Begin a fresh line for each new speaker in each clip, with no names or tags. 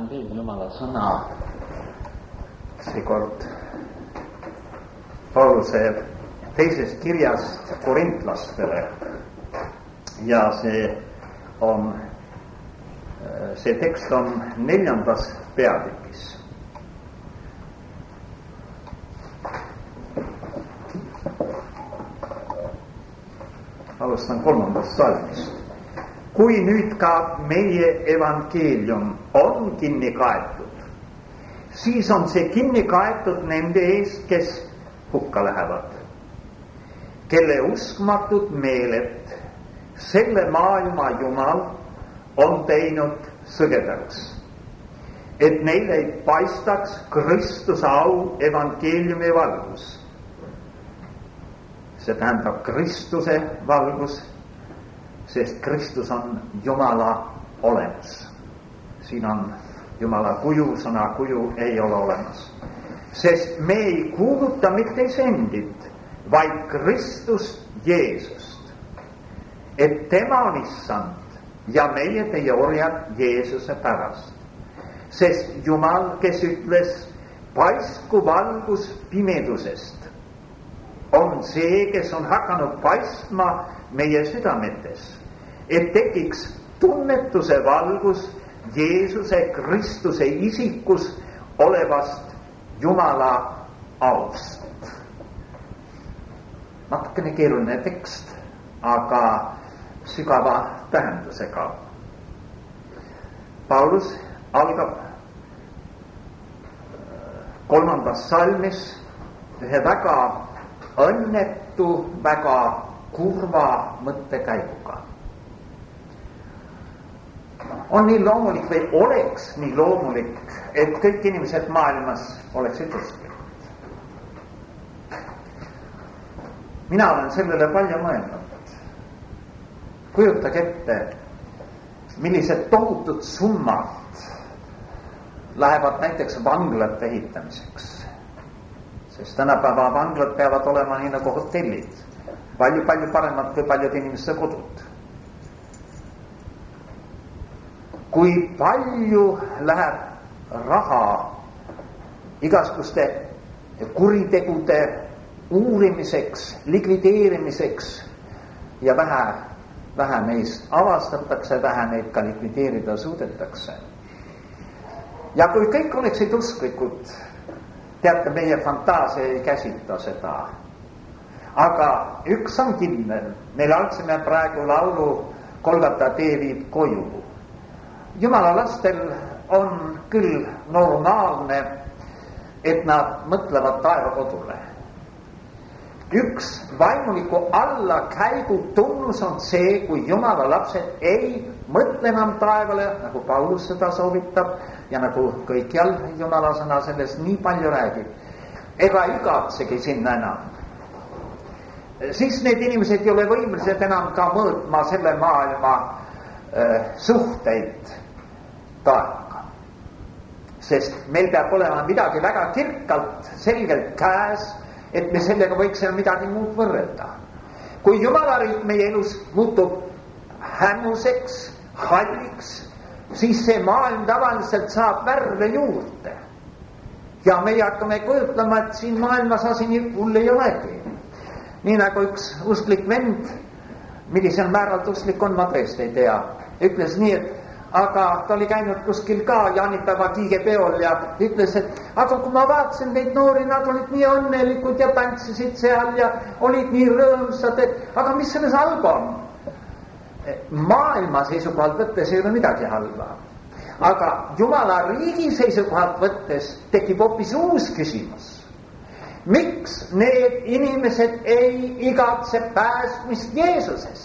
loen veel Jumala sõna seekord Pauluse teisest kirjast korintlastele ja see tekst on 4. peatükis. Alustan 3. salmist. Kui nüüd ka meie evangeelium on kinni kaetud, siis on see kinni kaetud nende eest, kes hukka lähevad, kelle uskmatud meeled selle maailma Jumal on teinud sõgedaks, et neil ei paistaks Kristuse au evangeeliumi valgus. See tähendab Kristuse valgus, sest Kristus on Jumala olemus. Siin on Jumala kuju, sõna kuju ei ole olemas. Sest me ei kuuluta mitte isendit, vaid Kristust Jeesust. Et tema on issand ja meie teie orjad Jeesuse pärast. Sest Jumal, kes ütles, paistku valgus pimedusest, on see, kes on hakanud paistma meie südametes, et tekiks tunnetuse valgus Jeesuse Kristuse isikus olevast Jumala aust. Natukene keeruline tekst, aga sügava tähendusega. Paulus algab 3. salmis ühe väga õnnetu, väga kurva mõttekäiguga. On nii loomulik või oleks nii loomulik, et kõik inimesed maailmas oleksid usklikud. Mina olen sellele palju mõelnud. Kujutage ette, millised tohutud summad lähevad näiteks vanglate ehitamiseks. Sest tänapäeva vanglad peavad olema nii nagu hotellid. Palju paremad kui paljud inimeste kodud. Kui palju läheb raha igasuguste kuritegude uurimiseks, likvideerimiseks ja vähe neist avastatakse, vähe neid ka likvideerida suudetakse. Ja kui kõik oleksid usklikud, teate, meie fantaasia ei käsita seda. Aga üks on kindel, me laulsime praegu laulu Golgata tee viib koju. Jumala lastel on küll normaalne, et nad mõtlevad taevakodule. Üks vaimuliku allakäigu tunnus on see, kui Jumala lapsed ei mõtle enam taevale, nagu Paulus seda soovitab ja nagu kõikjal Jumala sõna sellest nii palju räägib, ega igatsegi sinna enam. Siis need inimesed ei ole võimelised enam ka mõõtma selle maailma suhteid taevaga. Sest meil peab olema midagi väga kirkalt, selgelt käes, et me sellega võiksime midagi muud võrrelda. Kui Jumala riik meie elus muutub hämmuseks, halliks, siis see maailm tavaliselt saab värve juurde. Ja meie hakkame kujutlema, et siin maailmas asi nii hull ei olegi. Nii nagu üks usklik vend, millisel määral usklik on, ma tõesti ei tea, ütles nii, et aga ta oli käinud kuskil ka jaanipäeva kiigepeol ja ütles, et aga kui ma vaatasin neid noori, nad olid nii õnnelikud ja tantsisid seal ja olid nii rõõmsad, et aga mis selles halba on? Maailma seisukohalt võttes ei ole midagi halba. Aga Jumala riigi seisukohalt võttes tekib hoopis uus küsimus. Miks need inimesed ei igatse päästmist Jeesuses?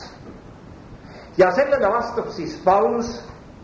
Ja sellele vastab siis Paulus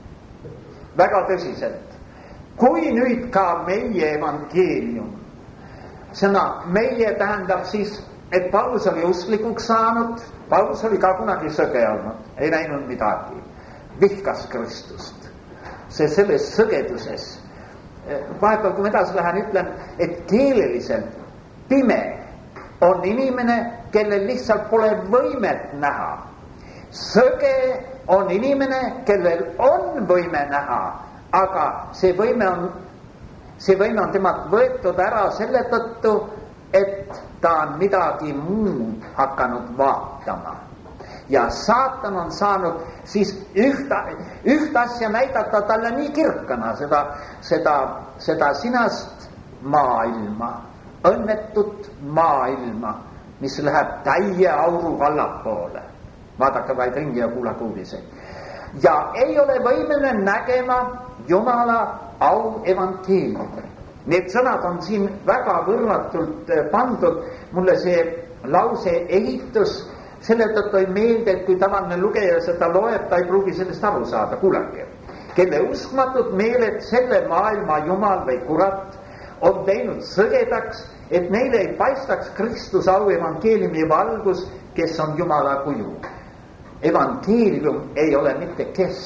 väga tõsiselt. Kui nüüd ka meie evangeelium, sõna meie tähendab siis, et Paulus oli usklikuks saanud, Paulus oli ka kunagi sõge olnud, ei näinud midagi, vihkas Kristust. See selles sõgeduses, vahepeal kui ma edasi lähen, ütlen, et keeleliselt pime on inimene, kellel lihtsalt pole võimet näha. Sõge on inimene, kellel on võime näha, aga see võime on temalt võetud ära selle tõttu, et ta on midagi muud hakanud vaatama. Ja saatan on saanud siis ühtä asja näidata talle nii kirkana, seda sinast maailma, õnnetut maailma, mis läheb täie auru allapoole. Vaadake vaid ringi ja kuulake uudiseid. Ja ei ole võimeline nägema Jumala au evangeeliumi. Need sõnad on siin väga võrratult pandud. Mulle see lause ehitus selle tõttu ei meelde, et kui tavaline lugeja seda loeb, ta ei pruugi sellest aru saada. Kuulake, kelle uskmatud meeled selle maailma jumal või kurat on teinud sõgedaks, et neile ei paistaks Kristus au evangeeliumi valgus, kes on Jumala kuju. Evangeelium ei ole mitte kes,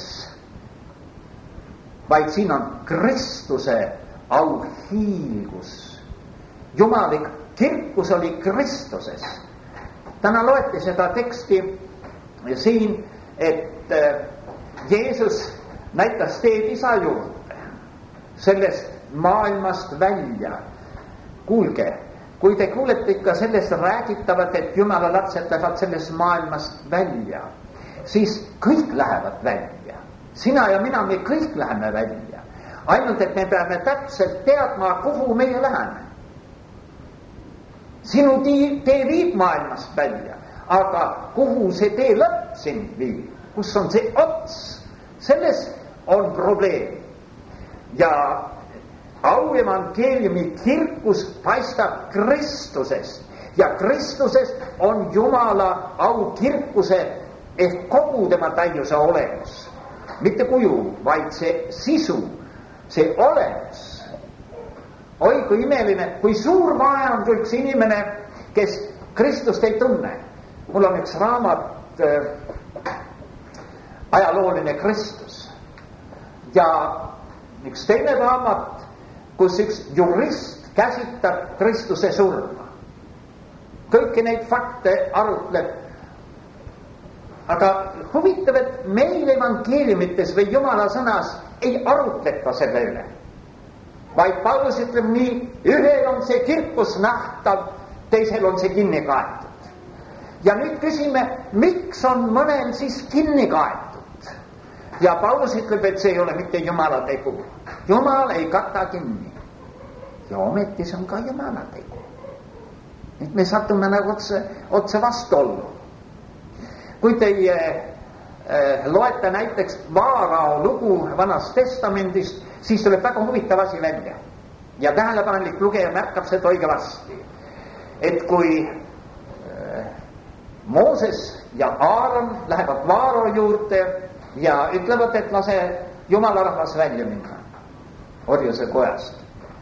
vaid siin on Kristuse auhiilgus. Jumalik kirkus oli Kristuses. Täna loeti seda teksti siin, et Jeesus näitas teed isa juurde, sellest maailmast välja. Kuulge, kui te kuulete ikka sellest räägitavat, et Jumala lapsed lähevad sellest maailmast välja, siis kõik lähevad välja. Sina ja mina, me kõik läheme välja. Ainult, et me peame täpselt teadma, kuhu meie läheme. Sinu tee viib maailmast välja, aga kuhu see tee lõpp sind viib, kus on see ots, selles on probleem. Ja au evangeeliumi kirkus paistab Kristusest ja Kristusest on Jumala au kirkuse ehk kogu tema täiuse olemus. Mitte kuju, vaid see sisu, see olemus. Oi, kui imeline, kui suur vahe on üks inimene, kes Kristust ei tunne. Mul on üks raamat, ajalooline Kristus. Ja üks teine raamat, kus üks jurist käsitab Kristuse surma. Kõiki neid fakte arutleb. Aga huvitav, et meil evangeeliumites või Jumala sõnas ei arutleta selle üle. Vaid Paulus ütleb nii, ühel on see kirkus nähtav, teisel on see kinni kaetud. Ja nüüd küsime, miks on mõnel siis kinni kaetud? Ja Paulus ütleb, et see ei ole mitte Jumala tegu. Jumal ei kata kinni. Ja ometi see on ka Jumala tegu. Nüüd me satume nagu otse vastuollu. Kui teie loete näiteks Vaarao lugu Vanast Testamendist, siis tuleb väga huvitav asi välja. Ja tähelepanelik lugeja märkab seda õigesti. Et kui Mooses ja Aaron lähevad Vaarao juurde ja ütlevad, et lase Jumala rahvas välja minna orjuse kojast.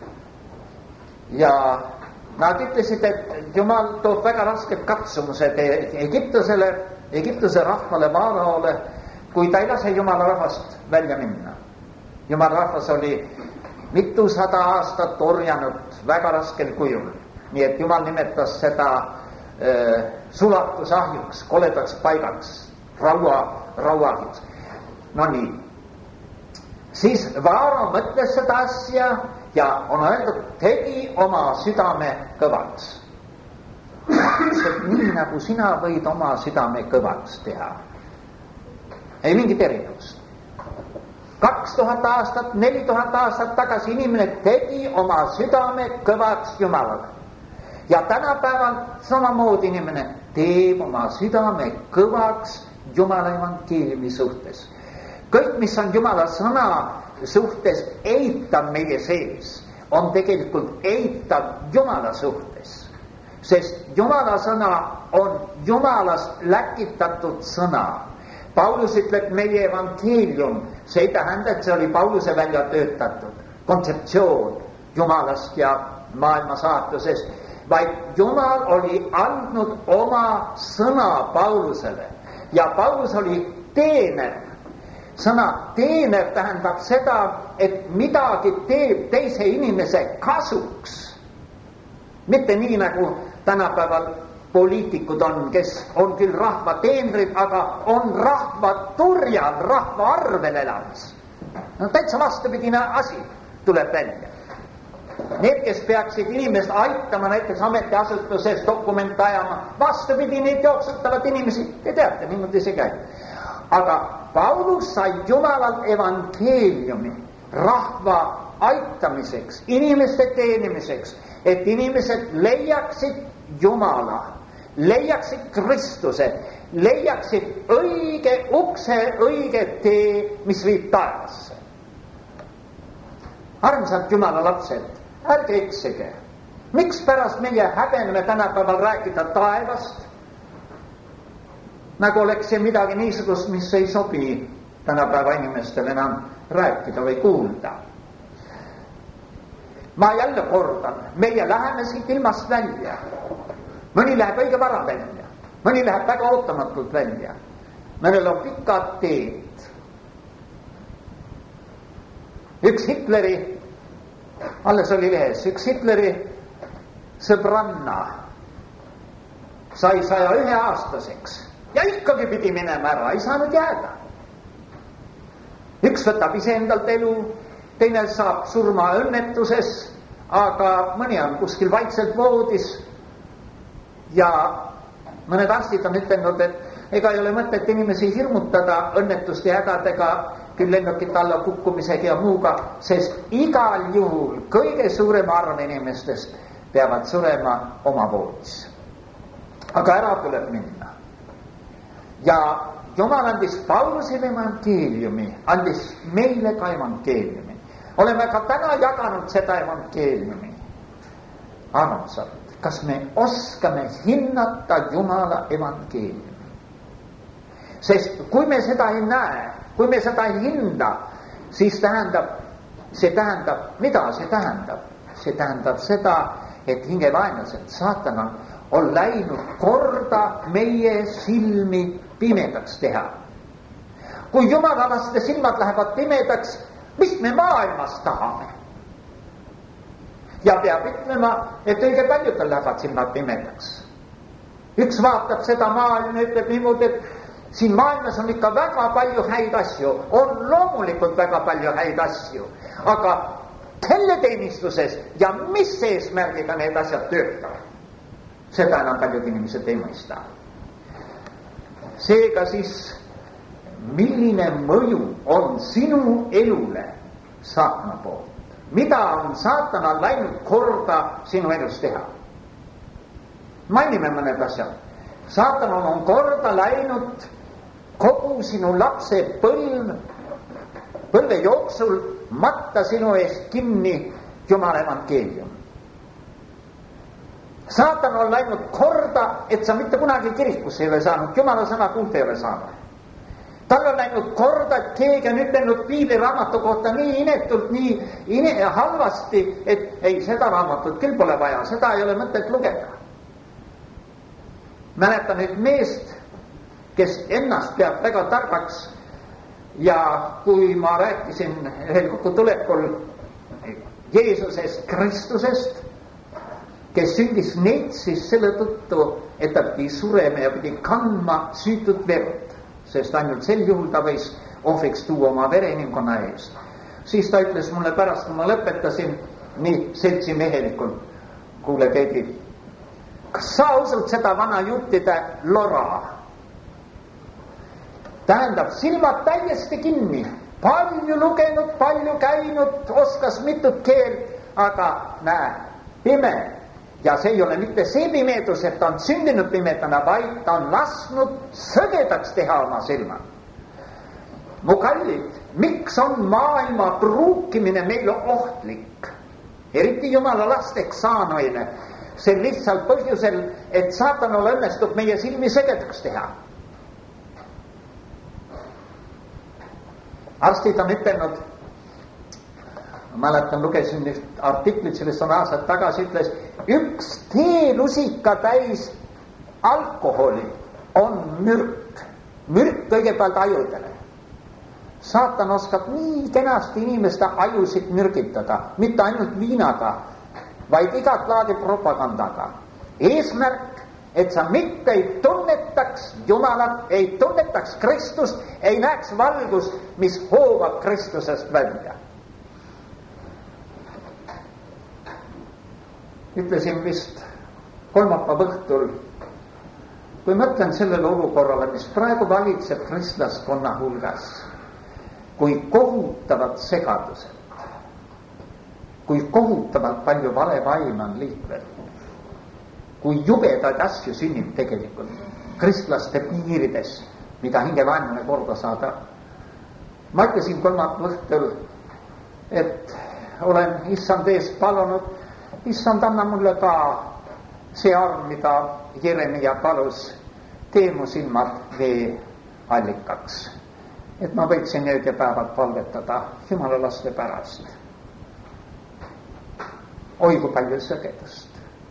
Ja nad ütlesid, et Jumal toob väga rasked katsumused Egiptuse rahvale, Vaaraole, kui ta ei lase Jumala rahvast välja minna. Jumala rahvas oli mitusada aastat orjanud väga raskel kujul. Nii et Jumal nimetas seda sulatusahjuks, koledaks paigaks, rauahjuks. No nii. Siis Vaaro mõtles seda asja ja on öeldud, tegi oma südame kõvaks. Nii nagu sina võid oma südame kõvaks teha. Ei mingit erinevust. 2000 aastat, 4000 aastat tagasi inimene tegi oma südame kõvaks Jumalale. Ja tänapäeval samamoodi inimene teeb oma südame kõvaks Jumala evangeeliumi suhtes. Kõik, mis on Jumala sõna suhtes eitav meie sees, on tegelikult eitav Jumala suhtes. Sest Jumala sõna on Jumalast läkitatud sõna. Paulus ütleb, meie evangeelium, see ei tähenda, et see oli Pauluse välja töötatud kontseptsioon Jumalast ja maailma saatusest, vaid Jumal oli andnud oma sõna Paulusele ja Paulus oli teener. Sõna teener tähendab seda, et midagi teeb teise inimese kasuks. Mitte nii nagu tänapäeval poliitikud on, kes on küll rahva teenrid, aga on rahva turjal, rahva arvel elamis. No täitsa vastupidine asi tuleb välja. Need, kes peaksid inimest aitama näiteks ametiasutuses dokumente ajama, vastupidi, need jooksutavad inimesi, te teate, niimoodi see käib. Aga Paulus sai Jumalalt evangeeliumi rahva aitamiseks, inimeste teenimiseks, et inimesed leiaksid Jumala, leiaksid Kristuse, leiaksid õige ukse, õige tee, mis viib taevasse. Armsad Jumala lapsed, ärge eksige. Miks pärast meie häbeneme tänapäeval rääkida taevast? Nagu oleks see midagi niisugust, mis ei sobi tänapäeva inimestele enam rääkida või kuulda. Ma jälle kordan, meie läheme siit ilmast välja. Mõni läheb õige vara välja, mõni läheb väga ootamatult välja. Mõnel on pikad teed. Üks Hitleri, alles oli lehes, üks Hitleri sõbranna sai 101 aastaseks ja ikkagi pidi minema ära, ei saanud jääda. Üks võtab ise endalt elu, teine saab surma õnnetuses, aga mõni on kuskil vaikselt voodis ja mõned arstid on ütelnud, et ega ei ole mõtet inimesi hirmutada õnnetuste hädadega, küll lennukite alla kukkumisega ja muuga, sest igal juhul kõige suurem arv inimestest peavad surema oma voodis. Aga ära tuleb minna. Ja Jumal andis Paulusele evangeeliumi, andis meile ka evangeeliumi. Oleme ka täna jaganud seda evangeeliumi. Armsad, kas me oskame hinnata Jumala evangeeliumi? Sest kui me seda ei näe, kui me seda ei hinda, siis see tähendab, mida see tähendab? See tähendab seda, et hingevaenlased, saatan on läinud korda meie silmi pimedaks teha. Kui jumalaste silmad lähevad pimedaks, mis me maailmas tahame? Ja peab ütlema, et õige paljudel lähevad silmad pimedaks. Üks vaatab seda maailma, ütleb niimoodi, et siin maailmas on ikka väga palju häid asju, on loomulikult väga palju häid asju, aga kelle teenistuses ja mis eesmärgiga need asjad töötavad? Seda enam paljud inimesed ei mõista. Seega siis, milline mõju on sinu elule saatana poolt? Mida on saatanal läinud korda sinu elus teha? Mainime mõned asjad. Saatanal on korda läinud kogu sinu lapse põlve jooksul matta sinu eest kinni Jumala evangeelium. Saatan on läinud korda, et sa mitte kunagi kirikusse ei ole saanud, Jumala sõna kuulda ei ole saanud. Tal on läinud korda, et keegi on ütelnud piibliraamatu kohta nii inetult, nii halvasti, et ei, seda raamatut küll pole vaja, seda ei ole mõtet lugeda. Mäletan nüüd meest, kes ennast peab väga targaks ja kui ma rääkisin ühel kokkutulekul Jeesusest, Kristusest, kes sündis neitsis selle tõttu, et ta pidi surema ja pidi kandma süütut verd, sest ainult sel juhul ta võis ohvriks tuua oma vere inimkonna eest. Siis ta ütles mulle pärast, kui ma lõpetasin, nii seltsimehelikult, kuule Peedi, kas sa usud seda vana juttide lora? Tähendab, silmad täiesti kinni, palju lugenud, palju käinud, oskas mitut keelt, aga näe, pime. Ja see ei ole mitte see pimedus, et ta on sündinud pimedana, vaid ta on lasknud sõgedaks teha oma silmad. Mu kallid, miks on maailma pruukimine meile ohtlik? Eriti Jumala lasteks saanuile. See lihtsalt põhjusel, et saatanal õnnestub meie silmi sõgedaks teha. Arstid on ütelnud, mäletan, lugesin artiklit sellest on aastad tagasi, ütles, üks teelusika täis alkoholi on mürk. Mürk kõigepealt ajudele. Saatan oskab nii kenasti inimeste ajusid mürgitada, mitte ainult viinaga, vaid igat laadi propagandaga. Eesmärk, et sa mitte ei tunnetaks Jumalat, ei tunnetaks Kristust, ei näeks valgust, mis hoovab Kristusest välja. Ütlesin vist kolmapäeva õhtul, kui mõtlen sellele olukorrale, mis praegu valitseb kristlaskonna hulgas, kui kohutavad segadused, kui kohutavalt palju valevaim on liikvel, kui jubedaid asju sünnib tegelikult kristlaste piirides, mida hingevaenlane korda saada. Ma ütlesin kolmapäeva õhtul, et olen issand ees palunud, issand, anna mulle ka see arm, mida Jeremia palus, tee mu silmad vee allikaks, et ma võiksin ööd ja päevad palvetada Jumala laste pärast. Oi kui palju sõgedust.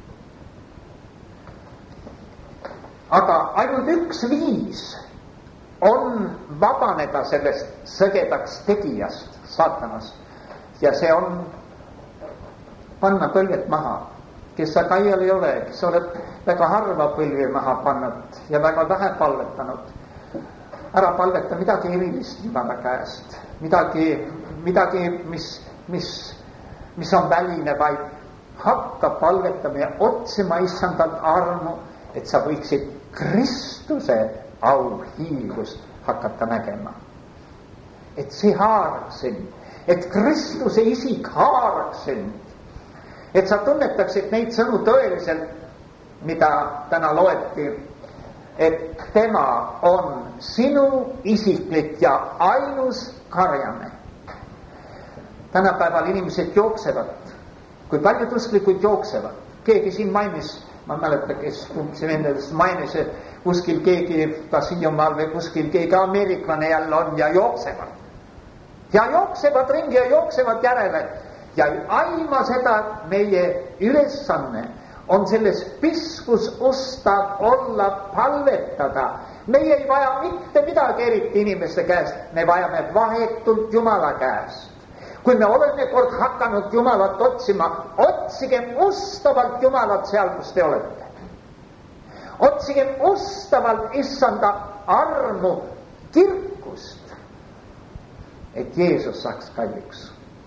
Aga ainult üks viis on vabaneda sellest sõgedaks tegijast, saatanast, ja see on panna põlved maha, kes sa kaial ei ole, kes oled väga harva põlvi maha pannud ja väga vähe palvetanud. Ära palveta midagi erilist Jumala käest, midagi, mis on väline, vaid hakka palvetama ja otsima issandalt armu, et sa võiksid Kristuse au hiilgust hakata nägema. Et see haaraks sind, et Kristuse isik haaraks sind, et sa tunnetaksid neid sõnu tõeliselt, mida täna loeti, et tema on sinu isiklik ja ainus karjane. Tänapäeval inimesed jooksevad, kui paljud usklikud jooksevad. Keegi siin mainis, ma mäleta, kes see nendest mainis, et kuskil keegi, kas Hiiumaal või kuskil keegi ameeriklane jälle on ja jooksevad. Ja jooksevad ringi ja jooksevad järele. Ja aima seda, et meie ülesanne on selles piskus ustav olla, palvetada. Meie ei vaja mitte midagi eriti inimeste käest, me vajame vahetult Jumala käest. Kui me oleme kord hakanud Jumalat otsima, otsigem ustavalt Jumalat seal, kus te olete. Otsigem ustavalt issanda armu, kirkust, et Jeesus saaks kalliks.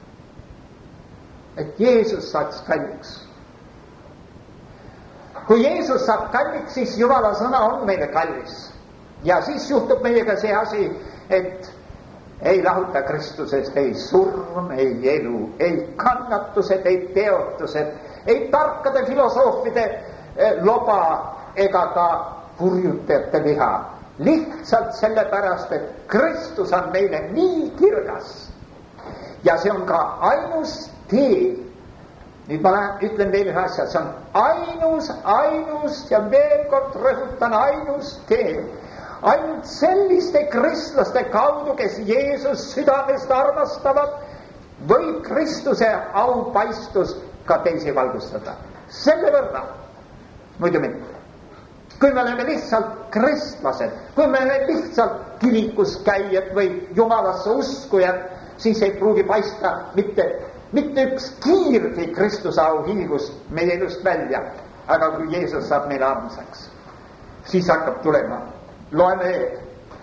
Et Jeesus saaks kalliks. Kui Jeesus saab kalliks, siis Jumala sõna on meile kallis. Ja siis juhtub meiega see asi, et ei lahuta Kristusest ei surm, ei elu, ei kannatused, ei teotused, ei tarkade filosoofide loba ega ka kurjutajate viha. Lihtsalt sellepärast, et Kristus on meile nii kirgas. Ja see on ka ainus tee. Nüüd ma ütlen teile asja, see on ainus ja veel kord rõhutan ainus tee. Ainult selliste kristlaste kaudu, kes Jeesus südamest armastavad, võib Kristuse aupaistus ka teisi valgustada. Selle võrra, muidu mitte. Kui me oleme lihtsalt kristlased, kui me oleme lihtsalt kirikus käijad või Jumalasse uskujad, siis ei pruugi paista mitte üks kiirgi Kristuse au hiilgust meie elust välja. Aga kui Jeesus saab meile armsaks, siis hakkab tulema. Loeme eel.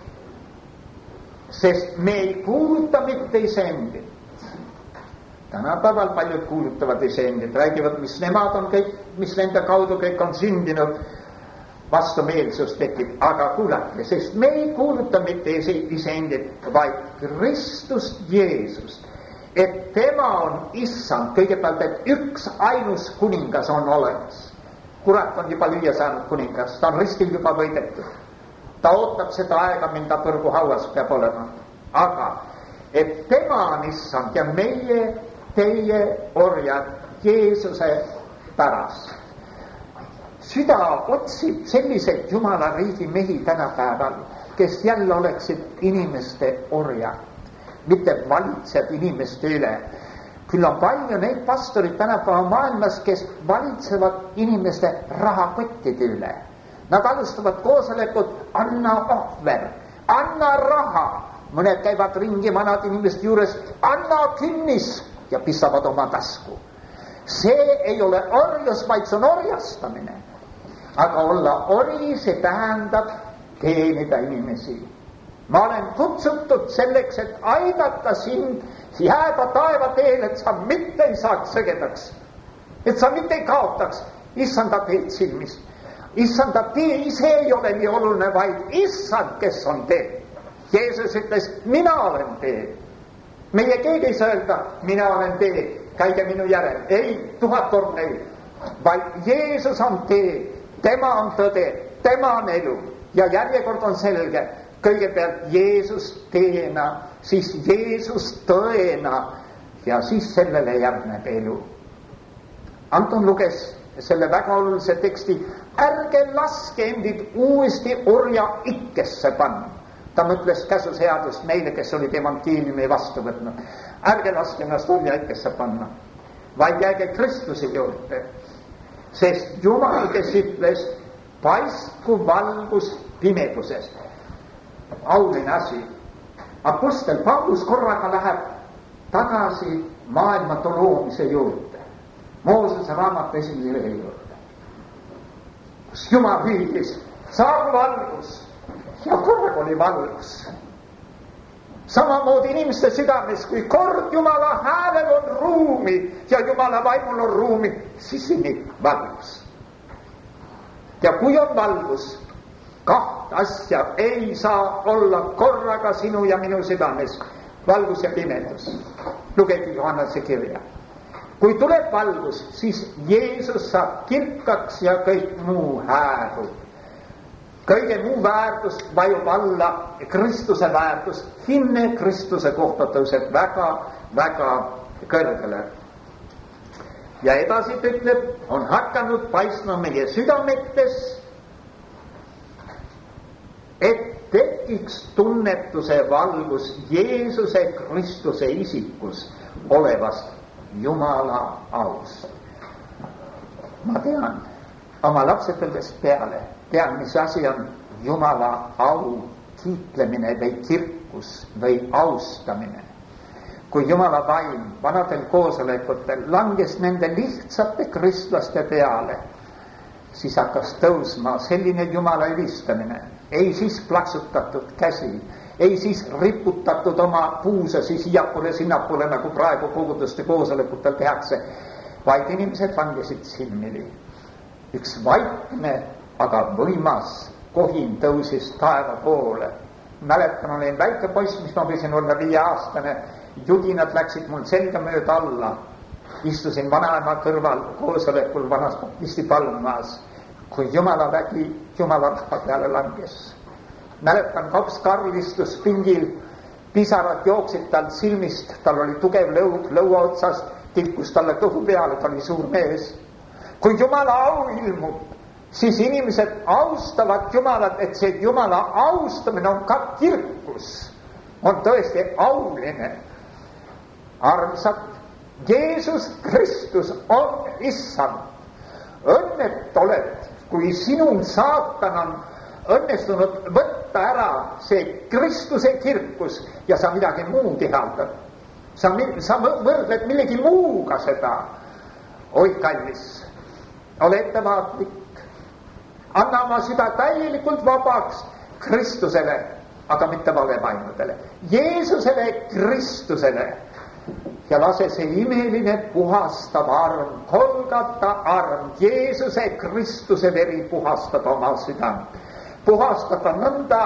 Sest me ei kuuluta mitte iseendit. Tänapäeval paljud kuulutavad iseendit, räägivad, mis nemad on kõik, mis nende kaudu kõik on sündinud, vastumeelsus tekib. Aga kuulake, sest me ei kuuluta mitte iseendit, vaid Kristust Jeesust. Et tema on issand, kõigepealt, et üks ainus kuningas on olemas. Kurat on juba lüüa saanud kuningas, ta on ristil juba võidetud. Ta ootab seda aega, mil ta põrgu hauas peab olema. Aga, et tema on issand ja meie, teie orjad Jeesuse pärast. Süda otsib selliseid Jumala riigi mehi tänapäeval, kes jälle oleksid inimeste orjad, mitte valitseb inimeste üle. Küll on palju neid pastorid tänapäeva maailmas, kes valitsevad inimeste rahakottide üle. Nad alustavad koosolekut, anna ohver, anna raha. Mõned käivad ringi vanad inimeste juures, anna künnis ja pissavad oma tasku. See ei ole orjus, vaid see on orjastamine. aga olla ori, see tähendab teenida inimesi. Ma olen kutsutud selleks, et aidata sind jääda taeva teel, et sa mitte ei saaks sõgedaks, et sa mitte ei kaotaks issanda teed silmist. Issanda tee ise ei ole nii oluline, vaid issand, kes on tee. Jeesus ütles, mina olen tee. Meie keegi ei saa öelda, mina olen tee, käige minu järel. Ei, 1000 korda ei. Vaid Jeesus on tee, tema on tõde, tema on elu. Ja järjekord on selge. Kõigepealt Jeesus teena, siis Jeesus tõena ja siis sellele järgneb elu. Anton luges selle väga olulise teksti, ärge laske endid uuesti orja ikkesse panna. Ta mõtles käsuseadust meile, kes olid evangeeliumi vastu võtnud. Ärge laske ennast orja ikkesse panna, vaid jääge Kristuse juurde. Sest Jumal, kes ütles, paistku valgus pimedusest. Auline asi. Apostel Paulus korraga läheb tagasi maailma loomise juurde. Moosese raamatu 1. juurde. Kus Jumal hüüdis, saagu valgus. Ja korraga oli valgus. Samamoodi inimeste südames, kui kord Jumala häälel on ruumi ja Jumala vaimul on ruumi, siis sünnib valgus. Ja kui on valgus, 2 asja ei saa olla korraga sinu ja minu südames. Valgus ja pimedus. Lugege Johannese kirja. Kui tuleb valgus, siis Jeesus saab kirkaks ja kõik muu hääbub. Kõige muu väärtus vajub alla Kristuse väärtus. Hinne Kristuse kohta tõuseb väga, väga kõrgele. Ja edasi ütleb, on hakanud paistma meie südametes, et tekiks tunnetuse valgus Jeesuse Kristuse isikus olevast Jumala aust. Ma tean oma lapsepõlvest peale, tean, mis asi on Jumala au kiitlemine või kirkus või austamine. Kui Jumala vaim vanadel koosolekutel langes nende lihtsate kristlaste peale, siis hakkas tõusma selline Jumala ülistamine. Ei siis plaksutatud käsi, ei siis riputatud oma puusasi siiapoole sinnapoole, nagu praegu koguduste koosolekutel tehakse, vaid inimesed langesid silmili. Üks vaikne, aga võimas kohin tõusis taeva poole. Mäletan, olin väike poiss, mis ma võisin olla 5-aastane, judinad läksid mul selga mööda alla. Istusin vanaema kõrval koosolekul vanas baptisti palmaas, kui Jumala vägi Jumala rahva peale langes. Mäletan, Kops Karl istus pingil, pisarad jooksid tal silmist, tal oli tugev lõug lõua otsast, tilkus talle kõhu peale, ta oli suur mees. Kui Jumala au ilmub, siis inimesed austavad Jumalat, et see Jumala austamine on ka kirkus, on tõesti auline. Armsad, Jeesus Kristus on issand. Õnnet oled, kui sinul saatan on õnnestunud võtta ära see Kristuse kirkus ja sa midagi muud ihaldad. Sa võrdled millegi muuga seda. Oi kallis, ole ettevaatlik. Anna oma süda täielikult vabaks Kristusele, aga mitte valevaimudele. Jeesusele, Kristusele. Ja lase see imeline puhastav arm, Golgata arm, Jeesuse Kristuse veri puhastab oma südant. Puhastada nõnda,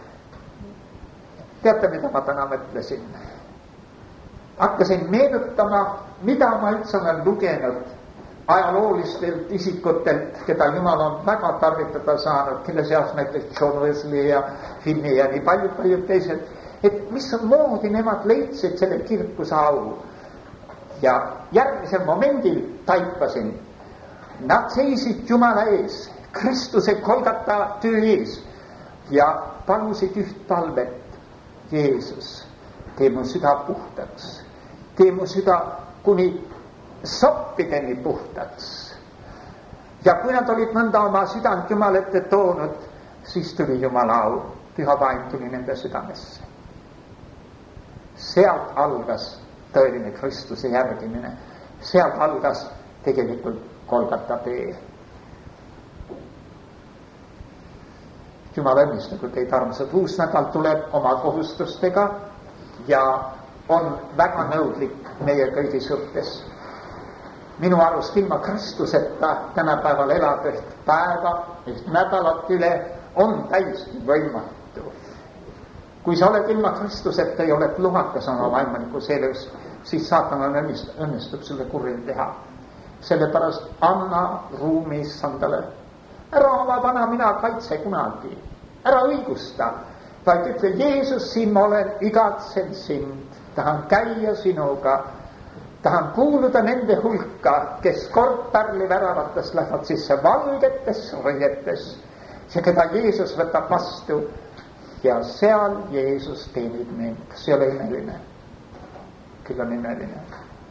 teate, mida ma täna mõtlesin? Hakkasin meenutama, mida ma üldse olen lugenud ajaloolistelt isikutelt, keda Jumal on väga tarvitada saanud, kelle seas näiteks John Wesley ja Finney ja nii paljud teised, et mis moodi nemad leidsid selle kirkuse au. Ja järgmisel momendil taipasin, nad seisid Jumala ees, Kristuse Golgata töö ees ja palusid üht palvet. Jeesus, tee mu süda puhtaks, tee mu süda kuni soppideni puhtaks. Ja kui nad olid nõnda oma südant Jumal ette toonud, siis tuli Jumala au, püha vaim tuli nende südamesse. Sealt algas tõeline Kristuse järgimine, sealt algas tegelikult Golgata tee. Jumal õnnistagu teid, armsad. Uus nädal tuleb oma kohustustega ja on väga nõudlik meie kõigi suhtes. Minu arust ilma Kristuseta tänapäeval elada üht päeva, üht nädalat üle on täiesti võimatu. Kui sa oled ilma Kristuseta ja oled luhakas oma vaimalikus elus, siis saatanal õnnestub sulle kurja teha. Sellepärast anna ruumi issandale. Ära oma vana mina kaitse kunagi, ära õigusta, vaid ütle, Jeesus, siin ma olen, igatsen sind, tahan käia sinuga, tahan kuuluda nende hulka, kes kord pärliväravates lähevad sisse valgetes riietes, see, keda Jeesus võtab vastu ja seal Jeesus teenib mind. Kas ei ole imeline? Küll on imeline.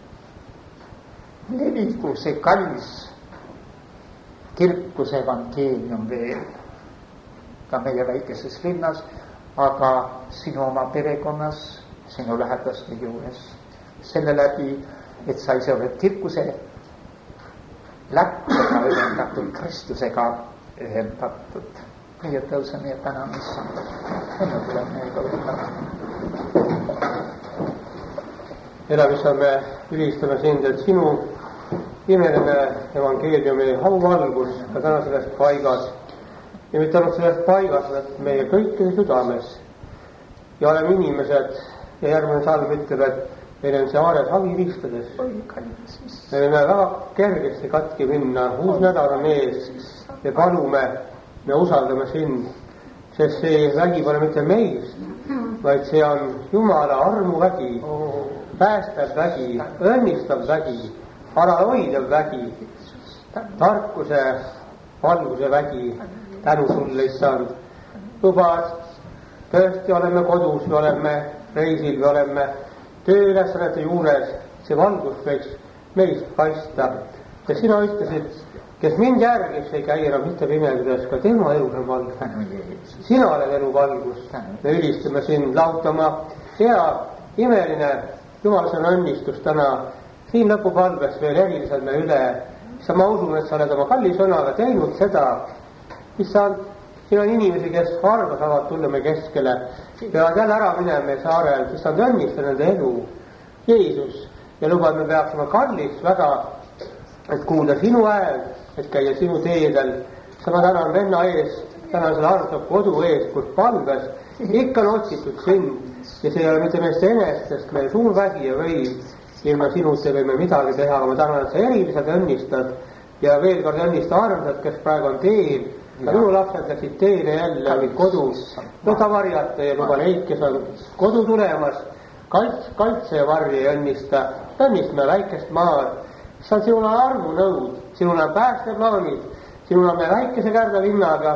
Levigu see kallis kirkuse evangeelium veel ka meie väikeses linnas, aga sinu oma perekonnas, sinu lähedaste juures. Selle läbi, et sa ise oled kirkuse läkkusega ühendatud, Kristusega ühendatud. Meie tõuseme ja täname issand. Enne tuleb meiega võtta.
Elav issand, me ülistame sind, et sinu imeline evangeeliumi auvalgus ka täna selles paigas ja mitte ainult selles paigas, et meie kõikide südames ja oleme inimesed ja järgmine salm ütleb, et meil on see aares havi ristades. Me võime väga kergesti katki minna, uus nädal on ees ja palume, me usaldame sind, sest see vägi pole mitte meist, vaid see on Jumala armuvägi, päästev vägi, õnnistav vägi, alalhoidev vägi, tarkuse, valguse vägi. Tänu sulle, issand. Lubad, tõesti oleme kodus, me oleme reisil, me oleme tööülesannete juures, see valgus võiks meist paista. Ja sina ütlesid, kes mind järgis, ei käi enam mitte pimeduses, ka tema elus on valgus. Sina oled elu valgus. Me ülistame sind, lautama hea, imeline Jumalsõna õnnistus täna siin lõpupalves veel eriliselt me üle. Ma usun, et sa oled oma kalli sõnaga teinud seda, issand, siin on inimesi, kes harva saavad tulla me keskele, peavad jälle ära minema meie saarel, issand, õnnista nende elu, Jeesus, ja lubad, me peaksime kallis väga, et kuulda sinu hääl, et käia sinu teedel. Ma tänan venna eest, tänan selle armsa kodu eest, kus palves ikka on otsitud sind ja see ei ole mitte meist enest, sest meie suur vägi ja võim ilma sinuta võime midagi teha, aga ma tänan, et sa eriliselt õnnistad ja veel kord õnnista armsad, kes praegu on teel. Minu lapsed läksid teele jälle, olid kodus. Võta varjata ja luba neid, kes on kodu tulemas, kaitse ja varje ja õnnistame väikest maad. See on sinul on armunõud, sinul on päästeplaanid, sinul on me väikese Kärda-Linnaga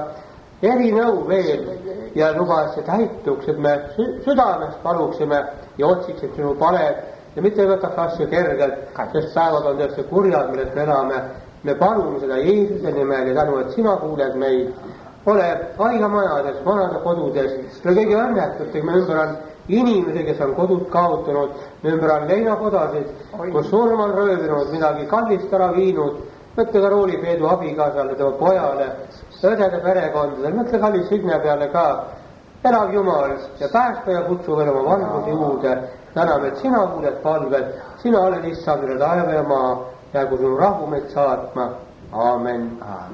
erinõu veel ja luba, et see täituks, et me südames paluksime ja otsiksime sinu paled ja mitte ei võtaks asju kergelt, sest päevad on tõesti kurjad, milles me elame. Me palume seda Jeesuse nimel ja tänu, et sina kuuled meid. Ole aigamajades, vanade kodudes, me kõige õnnetutega, me ümber on inimesi, kes on kodud kaotanud, me ümber on leinakodasid, kus surm on röövinud, midagi kallist ära viinud. Mõtle ka Rooli Peedu abikaasale, tema pojale, õdede perekondadel, mõtle kallis Signe peale ka. Elav Jumal ja päästa ja kutsu veel oma valguse juurde. Täname, et sina kuuled palved, sina oled issand üle taeva ja maa. Ja kui sinu rahu meid saatma. Aamen.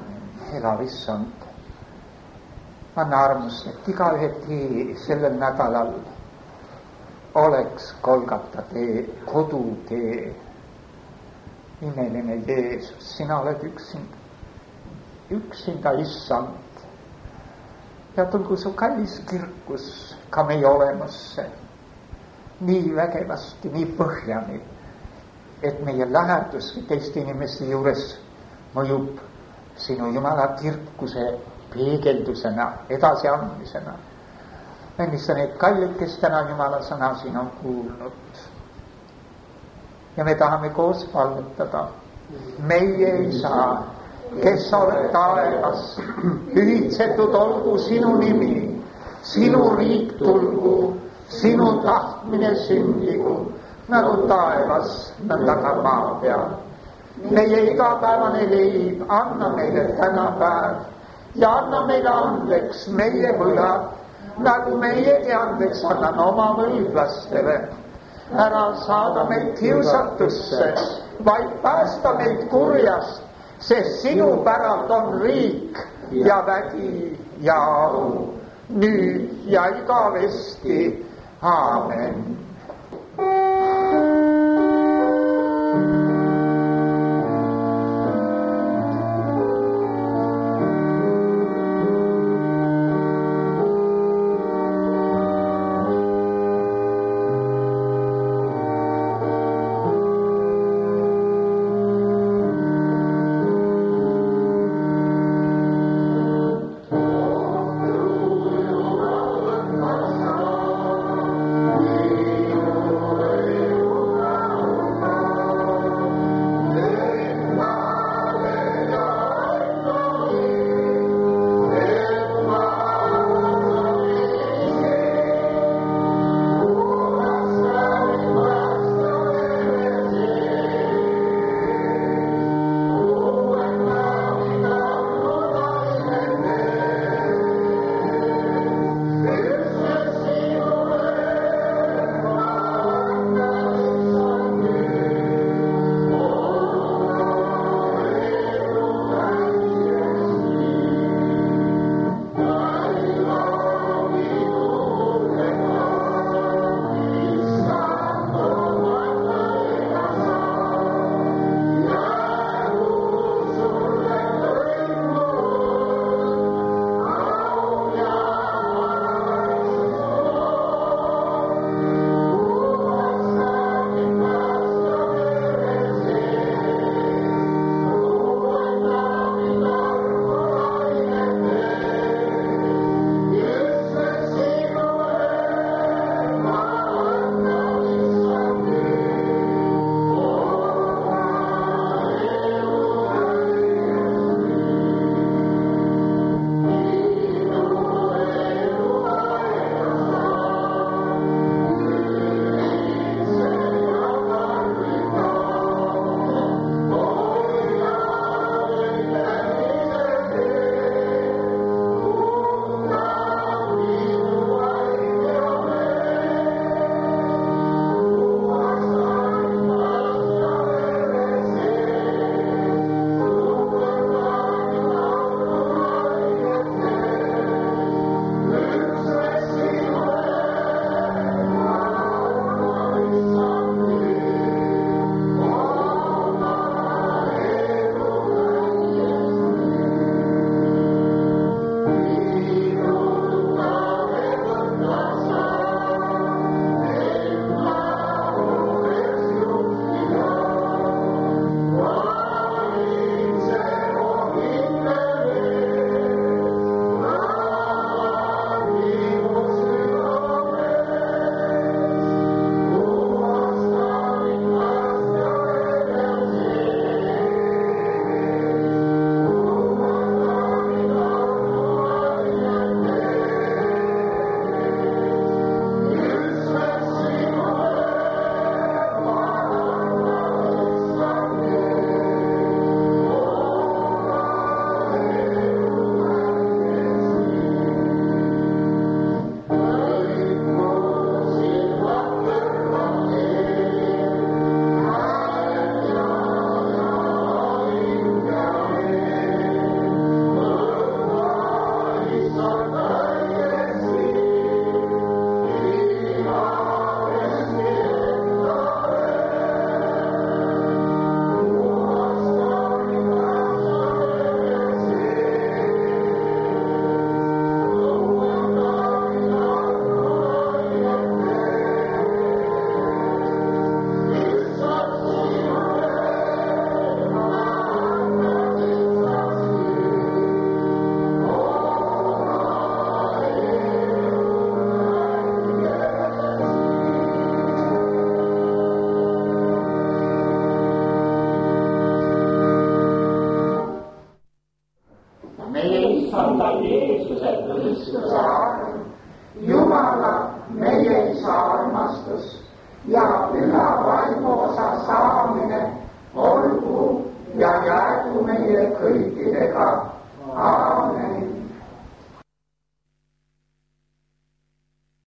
Elav issand, anna armust, et iga ühe tee sellel nädalal oleks Golgata tee, kodutee. Imeline Jeesus, sina oled üksinda issand. Ja tulgu su kallis kirkus ka meie olemusse nii vägevasti, nii põhjani, et meie lähedus teiste inimeste juures mõjub sinu Jumala kirkuse peegeldusena, edasiandmisena. Õnnista need kallid, kes täna Jumala sõna siin on kuulnud. Ja me tahame koos palvetada. Meie Isa, kes oled taevas, pühitsetud olgu sinu nimi, sinu riik tulgu, sinu tahtmine sündigu, nagu taevas, nõnda ka maa peal. Meie igapäevane leib anna meile täna päev ja anna meile andeks meie võlad, nagu meiegi andeks anname oma võlglastele. Ära saada meid kiusatusse, vaid päästa meid kurjast, sest sinu päralt on riik ja vägi ja au, nüüd ja igavesti. Aamen.
olgu ja jäägu meie kõikidega.